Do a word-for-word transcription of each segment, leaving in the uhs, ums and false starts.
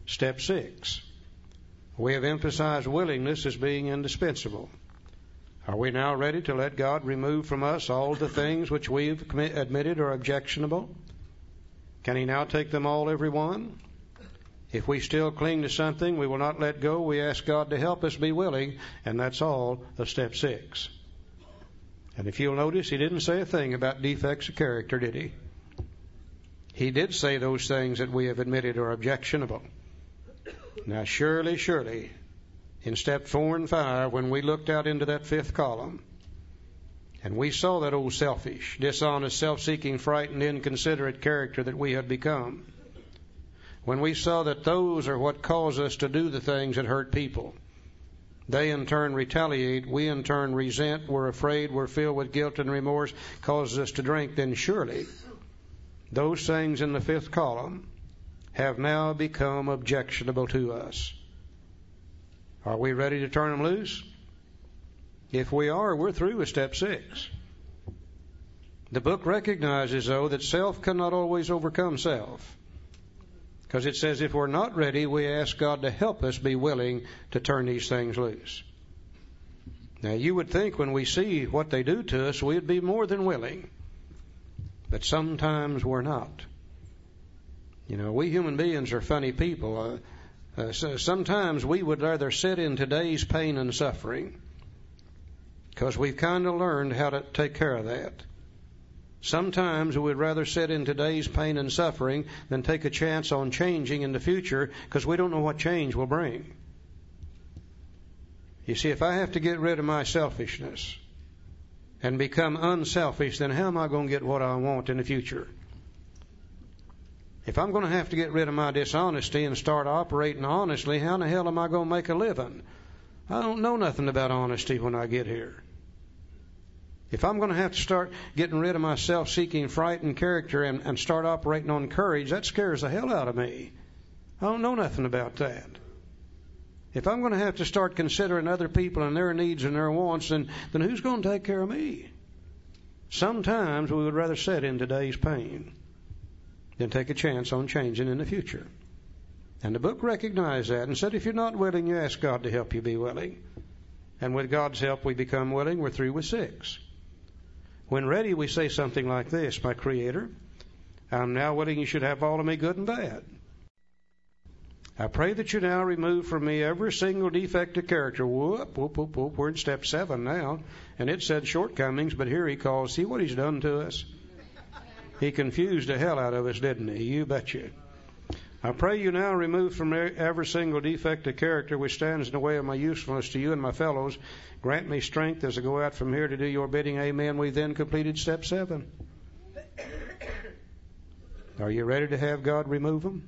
Step six. We have emphasized willingness as being indispensable. Are we now ready to let God remove from us all the things which we've admitted are objectionable? Can He now take them all, every one? If we still cling to something we will not let go, we ask God to help us be willing, and that's all of step six. And if you'll notice, He didn't say a thing about defects of character, did He? He did say those things that we have admitted are objectionable. Now, surely, surely, in step four and five, when we looked out into that fifth column, and we saw that old selfish, dishonest, self-seeking, frightened, inconsiderate character that we had become, when we saw that those are what cause us to do the things that hurt people, they in turn retaliate, we in turn resent, we're afraid, we're filled with guilt and remorse, causes us to drink, then surely those things in the fifth column have now become objectionable to us. Are we ready to turn them loose? If we are, we're through with step six. The book recognizes, though, that self cannot always overcome self. Because it says if we're not ready, we ask God to help us be willing to turn these things loose. Now, you would think when we see what they do to us, we'd be more than willing. But sometimes we're not. You know, we human beings are funny people. Uh, uh, so sometimes we would rather sit in today's pain and suffering because we've kind of learned how to take care of that. Sometimes we would rather sit in today's pain and suffering than take a chance on changing in the future because we don't know what change will bring. You see, if I have to get rid of my selfishness and become unselfish, then how am I going to get what I want in the future? If I'm going to have to get rid of my dishonesty and start operating honestly, how in the hell am I going to make a living? I don't know nothing about honesty when I get here. If I'm going to have to start getting rid of my self-seeking, frightened character and, and start operating on courage, that scares the hell out of me. I don't know nothing about that. If I'm going to have to start considering other people and their needs and their wants, then, then who's going to take care of me? Sometimes we would rather sit in today's pain than take a chance on changing in the future. And the book recognized that and said if you're not willing, you ask God to help you be willing. And with God's help, we become willing. We're through with six. When ready, we say something like this: my Creator, I'm now willing you should have all of me, good and bad. I pray that you now remove from me every single defect of character. Whoop, whoop, whoop, whoop. We're in step seven now. And it said shortcomings, but here he calls, see what he's done to us? He confused the hell out of us, didn't he? You betcha. I pray you now remove from every single defect of character which stands in the way of my usefulness to you and my fellows. Grant me strength as I go out from here to do your bidding. Amen. We then completed step seven. Are you ready to have God remove them?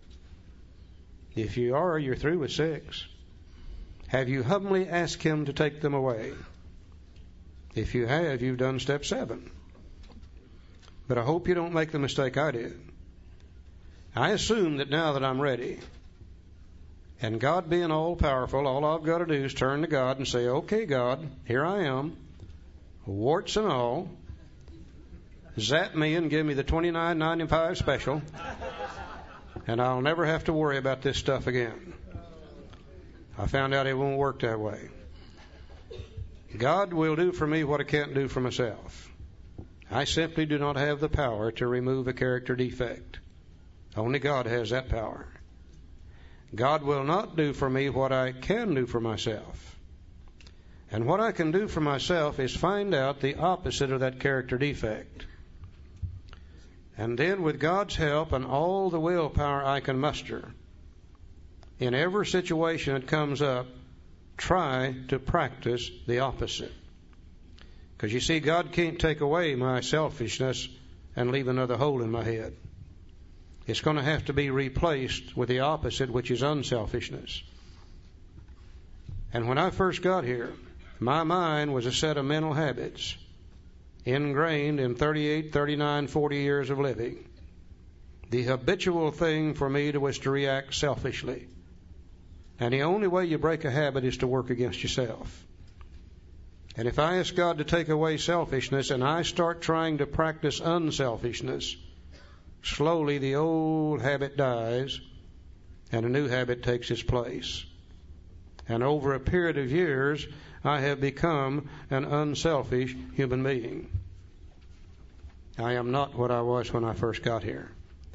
If you are, you're through with six. Have you humbly asked Him to take them away? If you have, you've done step seven. But I hope you don't make the mistake I did. I assume that now that I'm ready, and God being all-powerful, all I've got to do is turn to God and say, okay, God, here I am, warts and all. Zap me and give me the twenty-nine ninety-five special, and I'll never have to worry about this stuff again. I found out it won't work that way. God will do for me what I can't do for myself. I simply do not have the power to remove a character defect. Only God has that power. God will not do for me what I can do for myself. And what I can do for myself is find out the opposite of that character defect. And then with God's help and all the willpower I can muster, in every situation that comes up, try to practice the opposite. Because you see, God can't take away my selfishness and leave another hole in my head. It's going to have to be replaced with the opposite, which is unselfishness. And when I first got here, my mind was a set of mental habits ingrained in thirty-eight, thirty-nine, forty years of living. The habitual thing for me was to react selfishly. And the only way you break a habit is to work against yourself. And if I ask God to take away selfishness and I start trying to practice unselfishness, slowly the old habit dies and a new habit takes its place. And over a period of years, I have become an unselfish human being. I am not what I was when I first got here.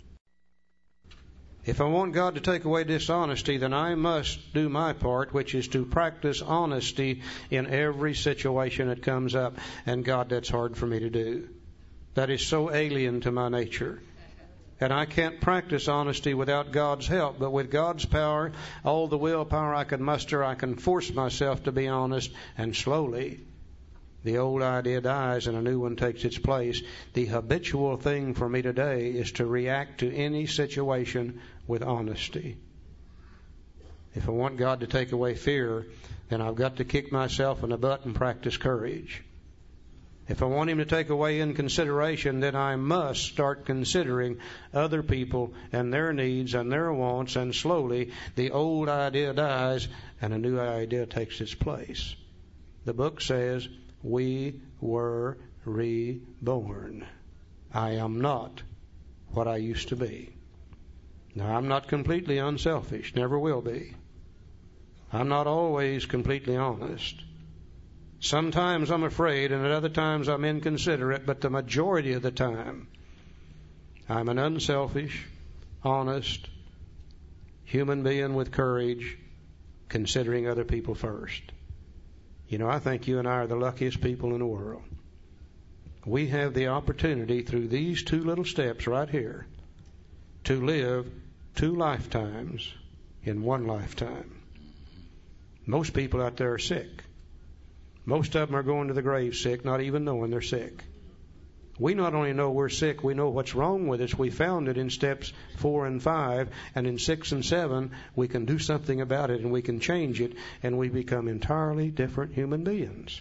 If I want God to take away dishonesty, then I must do my part, which is to practice honesty in every situation that comes up. And God, that's hard for me to do. That is so alien to my nature. And I can't practice honesty without God's help. But with God's power, all the willpower I can muster, I can force myself to be honest. And slowly, the old idea dies and a new one takes its place. The habitual thing for me today is to react to any situation with honesty. If I want God to take away fear, then I've got to kick myself in the butt and practice courage. If I want Him to take away inconsideration, then I must start considering other people and their needs and their wants, and slowly the old idea dies and a new idea takes its place. The book says, we were reborn. I am not what I used to be. Now, I'm not completely unselfish, never will be. I'm not always completely honest. Sometimes I'm afraid, and at other times I'm inconsiderate, but the majority of the time, I'm an unselfish, honest human being with courage, considering other people first. You know, I think you and I are the luckiest people in the world. We have the opportunity through these two little steps right here to live two lifetimes in one lifetime. Most people out there are sick. Most of them are going to the grave sick, not even knowing they're sick. We not only know we're sick, we know what's wrong with us. We found it in steps four and five, and in six and seven, we can do something about it, and we can change it, and we become entirely different human beings.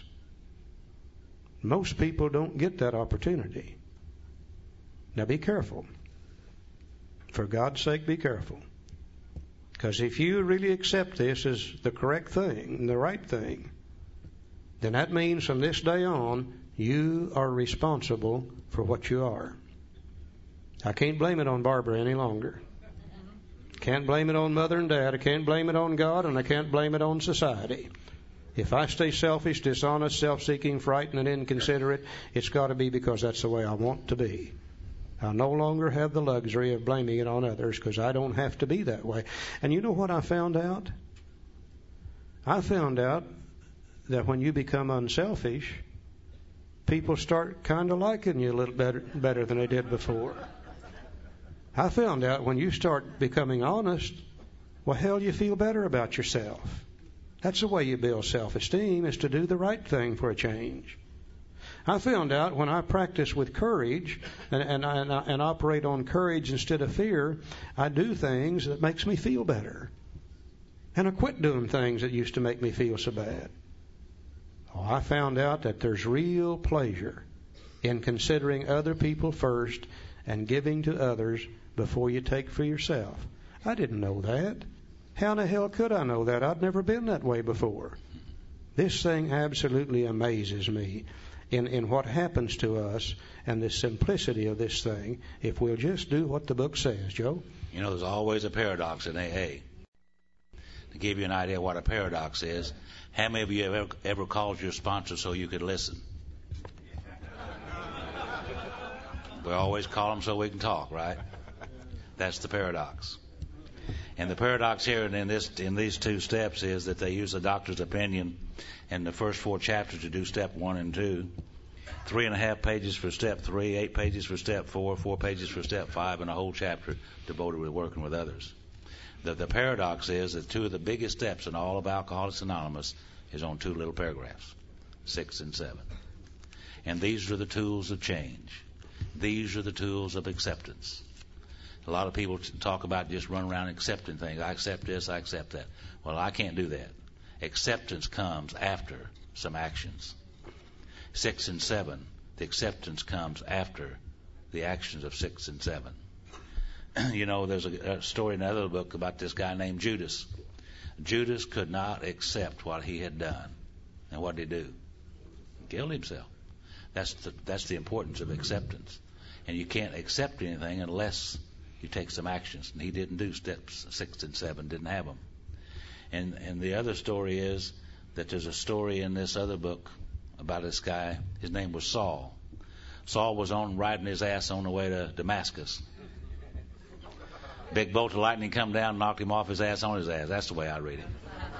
Most people don't get that opportunity. Now be careful. For God's sake, be careful. Because if you really accept this as the correct thing, the right thing, then that means from this day on, you are responsible for what you are. I can't blame it on Barbara any longer. Can't blame it on Mother and Dad. I can't blame it on God, and I can't blame it on society. If I stay selfish, dishonest, self-seeking, frightened, and inconsiderate, it's got to be because that's the way I want to be. I no longer have the luxury of blaming it on others because I don't have to be that way. And you know what I found out? I found out that when you become unselfish, people start kind of liking you a little better, better than they did before. I found out when you start becoming honest, well, hell, you feel better about yourself. That's the way you build self-esteem, is to do the right thing for a change. I found out when I practice with courage and, and, and, and operate on courage instead of fear, I do things that makes me feel better. And I quit doing things that used to make me feel so bad. Oh, I found out that there's real pleasure in considering other people first and giving to others before you take for yourself. I didn't know that. How in the hell could I know that? I'd never been that way before. This thing absolutely amazes me in, in what happens to us and the simplicity of this thing if we'll just do what the book says. Joe? You know, there's always a paradox in A A. To give you an idea what a paradox is, how many of you have ever, ever called your sponsor so you could listen? We always call them so we can talk, right? That's the paradox. And the paradox here in this in these two steps is that they use the doctor's opinion in the first four chapters to do step one and two. Three and a half pages for step three, eight pages for step four, four pages for step five, and a whole chapter devoted to working with others. The, the paradox is that two of the biggest steps in all of Alcoholics Anonymous is on two little paragraphs, six and seven. And these are the tools of change. These are the tools of acceptance. A lot of people talk about just run around accepting things. I accept this, I accept that. Well, I can't do that. Acceptance comes after some actions. Six and seven, the acceptance comes after the actions of six and seven. You know, there's a, a story in another book about this guy named Judas. Judas could not accept what he had done. And what did he do? He killed himself. That's the, that's the importance of acceptance. And you can't accept anything unless You take some actions. And he didn't do steps six and seven, didn't have them. And, and the other story is that there's a story in this other book about this guy. His name was Saul. Saul was on riding his ass on the way to Damascus. Big bolt of lightning come down, knocked him off his ass on his ass. That's the way I read it.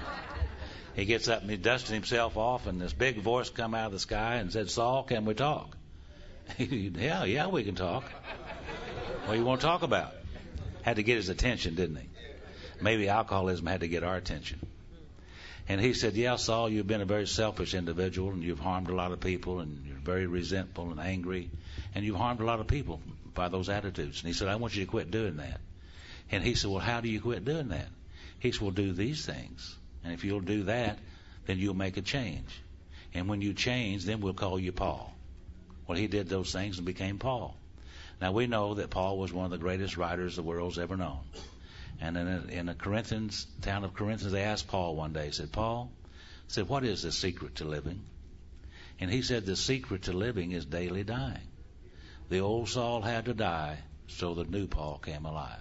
He gets up and he dusted himself off, and this big voice come out of the sky and said, "Saul, can we talk?" yeah, yeah, we can talk. What do you want to talk about? Had to get his attention, didn't he? Maybe alcoholism had to get our attention. And he said, "Yeah, Saul, you've been a very selfish individual, and you've harmed a lot of people, and you're very resentful and angry, and you've harmed a lot of people by those attitudes." And he said, "I want you to quit doing that." And he said, "Well, how do you quit doing that?" He said, "Well, do these things. And if you'll do that, then you'll make a change. And when you change, then we'll call you Paul." Well, he did those things and became Paul. Now, we know that Paul was one of the greatest writers the world's ever known. And in, a, in the Corinthians, town of Corinth, they asked Paul one day, said, "Paul, said, what is the secret to living?" And he said, "The secret to living is daily dying. The old Saul had to die so the new Paul came alive."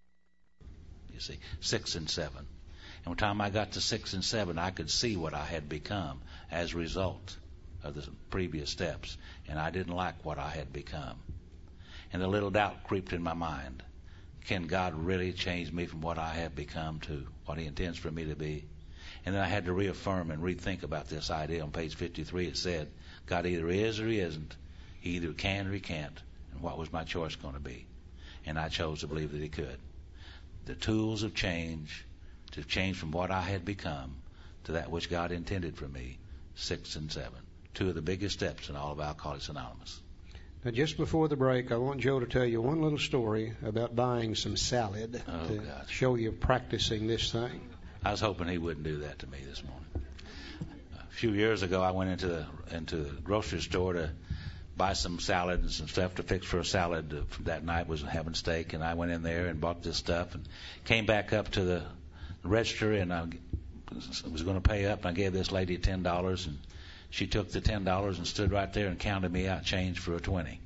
You see, six and seven. And by the time I got to six and seven, I could see what I had become as a result of the previous steps. And I didn't like what I had become. And a little doubt crept in my mind. Can God really change me from what I have become to what he intends for me to be? And then I had to reaffirm and rethink about this idea. On page fifty-three, it said, God either is or he isn't. He either can or he can't. And what was my choice going to be? And I chose to believe that he could. The tools of change, to change from what I had become to that which God intended for me, six and seven. Two of the biggest steps in all of Alcoholics Anonymous. Now, just before the break, I want Joe to tell you one little story about buying some salad oh, to gosh. show you practicing this thing. I was hoping he wouldn't do that to me this morning. A few years ago, I went into the into the grocery store to buy some salad and some stuff to fix for a salad. That night was having steak, and I went in there and bought this stuff and came back up to the register, and I was going to pay up, and I gave this lady ten dollars, and she took the ten dollars and stood right there and counted me out change for a twenty.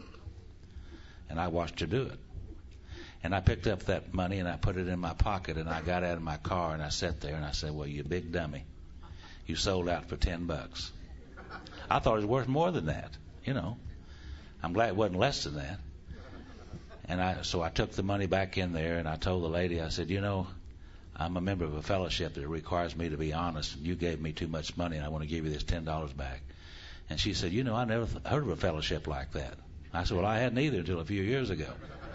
And I watched her do it. And I picked up that money and I put it in my pocket, and I got out of my car and I sat there and I said, "Well, you big dummy. You sold out for ten bucks. I thought it was worth more than that, you know. I'm glad it wasn't less than that." And I, so I took the money back in there and I told the lady, I said, "You know, I'm a member of a fellowship that requires me to be honest, and you gave me too much money, and I want to give you this ten dollars back." And she said, "You know, I never th- heard of a fellowship like that." I said, "Well, I hadn't either until a few years ago."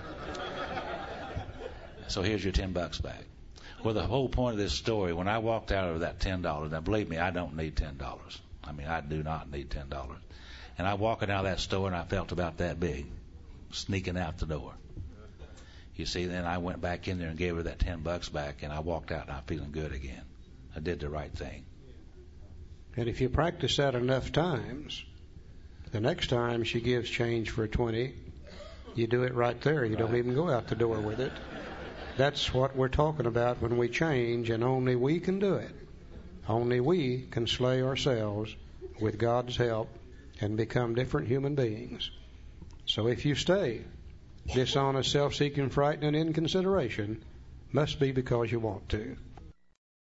So here's your ten bucks back. Well, the whole point of this story, when I walked out of that ten dollars, now believe me, I don't need ten dollars. I mean, I do not need ten dollars. And I walking out of that store, and I felt about that big, sneaking out the door. You see, then I went back in there and gave her that ten bucks back, and I walked out, and I'm feeling good again. I did the right thing. And if you practice that enough times, the next time she gives change for a twenty, you do it right there. You right. don't even go out the door with it. That's what we're talking about when we change, and only we can do it. Only we can slay ourselves with God's help and become different human beings. So if you stay dishonest, self-seeking, frightened, and inconsideration, must be because you want to.